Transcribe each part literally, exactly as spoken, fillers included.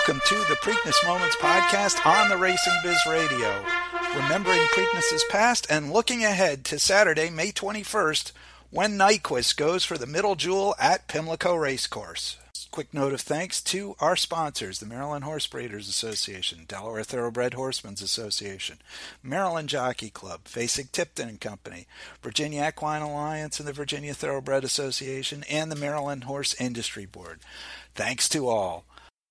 Welcome to the Preakness Moments podcast on the Racing Biz Radio. Remembering Preakness's past and looking ahead to Saturday, May twenty-first, when Nyquist goes for the Middle Jewel at Pimlico Racecourse. Quick note of thanks to our sponsors, the Maryland Horse Breeders Association, Delaware Thoroughbred Horsemen's Association, Maryland Jockey Club, Fasig-Tipton and Company, Virginia Equine Alliance and the Virginia Thoroughbred Association, and the Maryland Horse Industry Board. Thanks to all.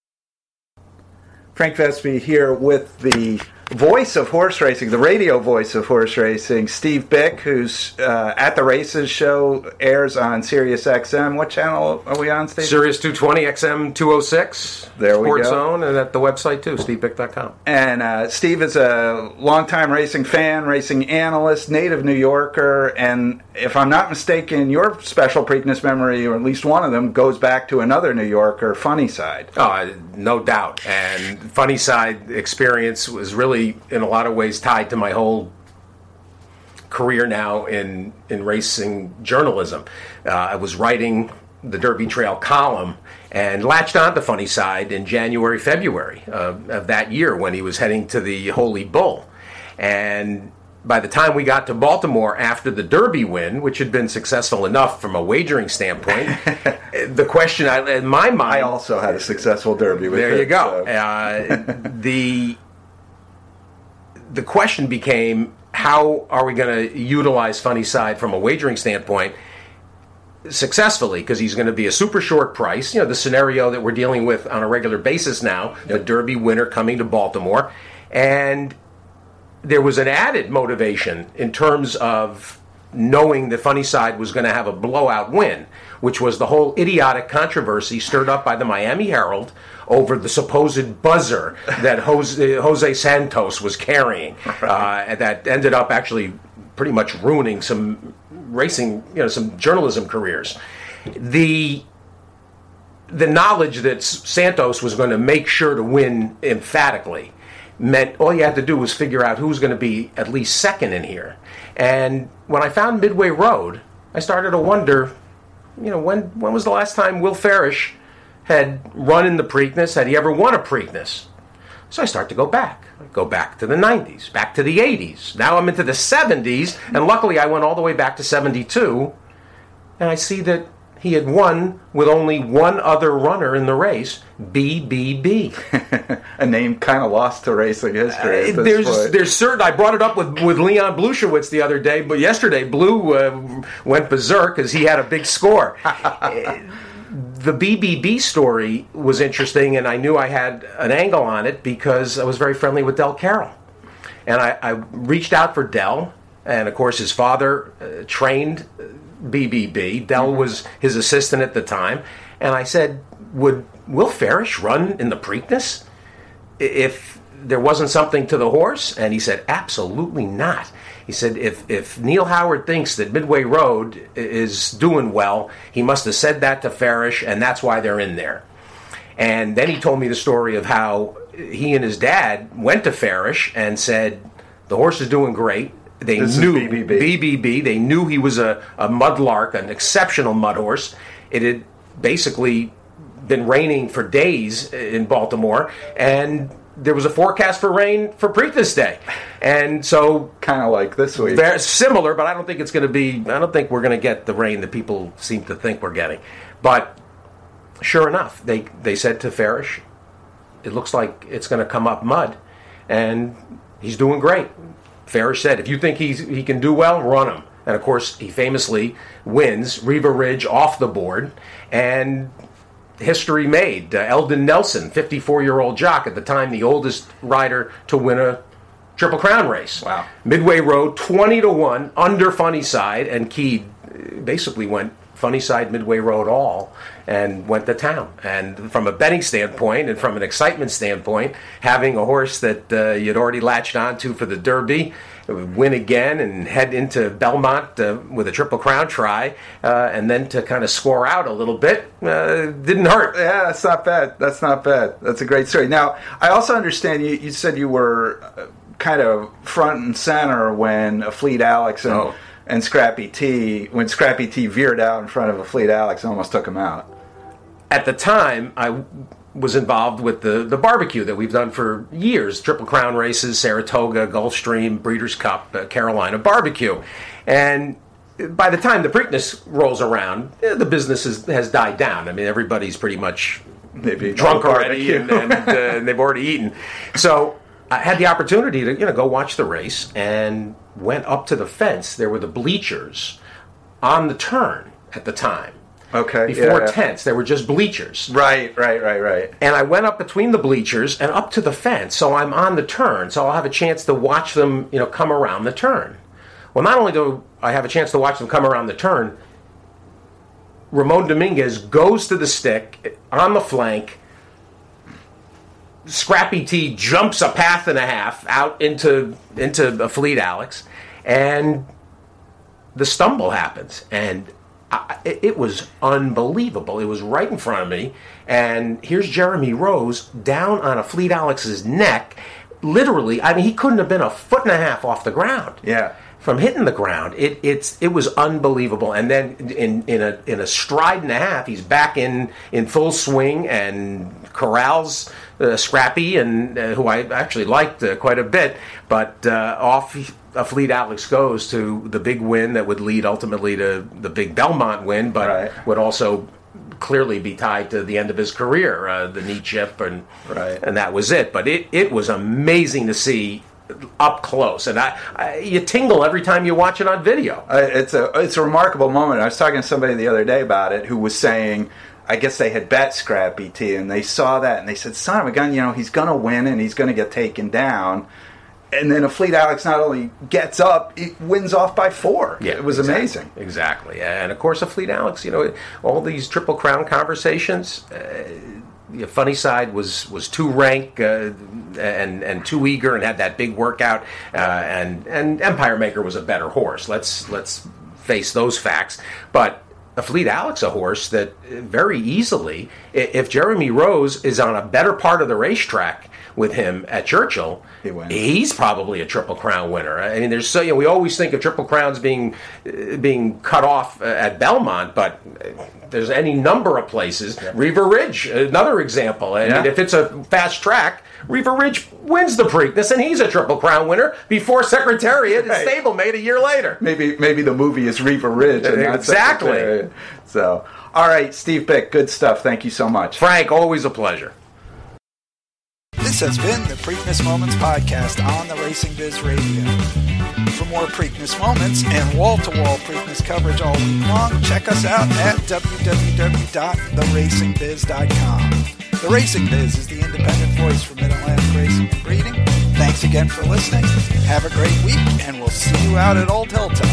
Frank Vespi here with the voice of horse racing, the radio voice of horse racing, Steve Bick, who's uh, at the Races show, airs on Sirius X M. What channel are we on, Steve? Sirius two twenty, X M two oh six. There we Sports go. Zone, and at the website too, steve bick dot com. And uh, Steve is a longtime racing fan, racing analyst, native New Yorker, and if I'm not mistaken, your special Preakness memory, or at least one of them, goes back to another New Yorker, Funny Side. Oh, no doubt. And Funny Side experience was really, in a lot of ways, tied to my whole career now in, in racing journalism. Uh, I was writing the Derby Trail column and latched on to Funny Side in January, February uh, of that year when he was heading to the Holy Bull. And by the time we got to Baltimore after the Derby win, which had been successful enough from a wagering standpoint, the question I, in my mind... I also had a successful Derby with There it, you go. So. Uh, the... The question became, how are we going to utilize Funny Side from a wagering standpoint successfully? Because he's going to be a super short price. You know, the scenario that we're dealing with on a regular basis now, yep. The Derby winner coming to Baltimore. And there was an added motivation in terms of knowing that Funny Side was going to have a blowout win, which was the whole idiotic controversy stirred up by the Miami Herald over the supposed buzzer that Jose, Jose Santos was carrying, right. uh, that ended up actually pretty much ruining some racing, you know, some journalism careers. The the knowledge that Santos was going to make sure to win emphatically meant all you had to do was figure out who was going to be at least second in here. And when I found Midway Road, I started to wonder, you know, when when was the last time Will Farish had run in the Preakness? Had he ever won a Preakness? So I start to go back. I go back to the nineties, back to the eighties. Now I'm into the seventies, and luckily I went all the way back to seventy-two, and I see that he had won with only one other runner in the race, B B B. A name kind of lost to racing history. Uh, there's, point. there's certain. I brought it up with, with Leon Blushewitz the other day, but yesterday Blue uh, went berserk because he had a big score. The B B B story was interesting, and I knew I had an angle on it because I was very friendly with Del Carroll. And I, I reached out for Del, and of course his father uh, trained B B B. Del mm-hmm. was his assistant at the time. And I said, would Will Farish run in the Preakness if there wasn't something to the horse? And he said, absolutely not. He said, if, if Neil Howard thinks that Midway Road is doing well, he must have said that to Farish, and that's why they're in there. And then he told me the story of how he and his dad went to Farish and said, the horse is doing great. They this knew is B B B. B B B. They knew he was a, a mudlark, an exceptional mud horse. It had basically been raining for days in Baltimore, and there was a forecast for rain for Preakness Day. And so... kind of like this week. Very similar, but I don't think it's going to be... I don't think we're going to get the rain that people seem to think we're getting. But sure enough, they, they said to Farish, it looks like it's going to come up mud. And he's doing great. Farish said, if you think he's, he can do well, run him. And of course, he famously wins Riva Ridge off the board. And history made. Uh, Eldon Nelson, fifty-four-year-old jock, at the time the oldest rider to win a Triple Crown race. Wow. Midway Road, twenty to one, under Funny Side, and Key basically went Funny Side, Midway Road all, and went to town. And from a betting standpoint and from an excitement standpoint, having a horse that uh, you'd already latched onto for the Derby win again and head into Belmont uh, with a Triple Crown try, uh, and then to kind of score out a little bit, uh, didn't hurt. Yeah, that's not bad. That's not bad. That's a great story. Now, I also understand you, you said you were kind of front and center when a Fleet Alex and, oh. and Scrappy T, when Scrappy T veered out in front of a Fleet Alex and almost took him out. At the time, I was involved with the, the barbecue that we've done for years, Triple Crown races, Saratoga, Gulfstream, Breeders' Cup, uh, Carolina barbecue. And by the time the Preakness rolls around, eh, the business is, has died down. I mean, everybody's pretty much Maybe drunk already, and, and, uh, and they've already eaten. So I had the opportunity to, you know, go watch the race, and went up to the fence. There were the bleachers on the turn at the time. Okay. Before yeah, yeah. tents, there were just bleachers. Right, right, right, right. And I went up between the bleachers and up to the fence, so I'm on the turn, so I'll have a chance to watch them, you know, come around the turn. Well, not only do I have a chance to watch them come around the turn, Ramon Dominguez goes to the stick on the flank. Scrappy T jumps a path and a half out into into a Fleet Alex, and the stumble happens, and I, it was unbelievable. It was right in front of me, and here's Jeremy Rose down on a Fleet Alex's neck. Literally, I mean, he couldn't have been a foot and a half off the ground. Yeah. From hitting the ground, it it's it was unbelievable. And then in in a in a stride and a half, he's back in, in full swing and corrals uh, Scrappy, and uh, who I actually liked uh, quite a bit. But uh, off a Fleet Alex goes to the big win that would lead ultimately to the big Belmont win, but right. would also clearly be tied to the end of his career, uh, the knee chip, and right. and that was it. But it it was amazing to see up close, and I, I you tingle every time you watch it on video. Uh, it's a it's a remarkable moment. I was talking to somebody the other day about it who was saying, I guess they had bet Scrappy T, and they saw that, and they said, son of a gun, you know, he's going to win, and he's going to get taken down. And then a Fleet Alex not only gets up, it wins off by four. Yeah, it was exactly, amazing. Exactly. And, of course, a Fleet Alex, you know, all these Triple Crown conversations, uh, the funny side was was too rank uh, and and too eager and had that big workout, uh, and and Empire Maker was a better horse. Let's let's face those facts. But a Fleet Alex, a horse that very easily, if Jeremy Rose is on a better part of the racetrack with him at Churchill, he wins. He's probably a Triple Crown winner. I mean, there's so you know, we always think of Triple Crowns being uh, being cut off uh, at Belmont, but there's any number of places. Yeah. Riva Ridge, another example. I yeah. mean, if it's a fast track, Riva Ridge wins the Preakness, and he's a Triple Crown winner before Secretariat right. and stablemate a year later. Maybe maybe the movie is Riva Ridge. And exactly. So, all right, Steve Bick, good stuff. Thank you so much. Frank, always a pleasure. This has been the Preakness Moments podcast on the Racing Biz Radio. For more Preakness Moments and wall-to-wall Preakness coverage all week long, check us out at w w w dot the racing biz dot com. The Racing Biz is the independent voice for Mid-Atlantic racing and breeding. Thanks again for listening. Have a great week, and we'll see you out at Old Hilltop.